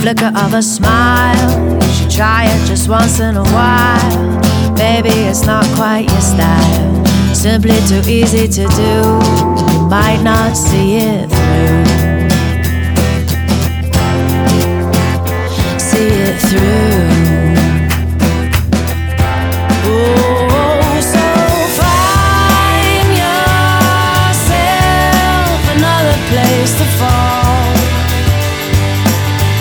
flicker of a smile. You should try it just once in a while. Maybe it's not quite your style, simply too easy to do. You might not see it through.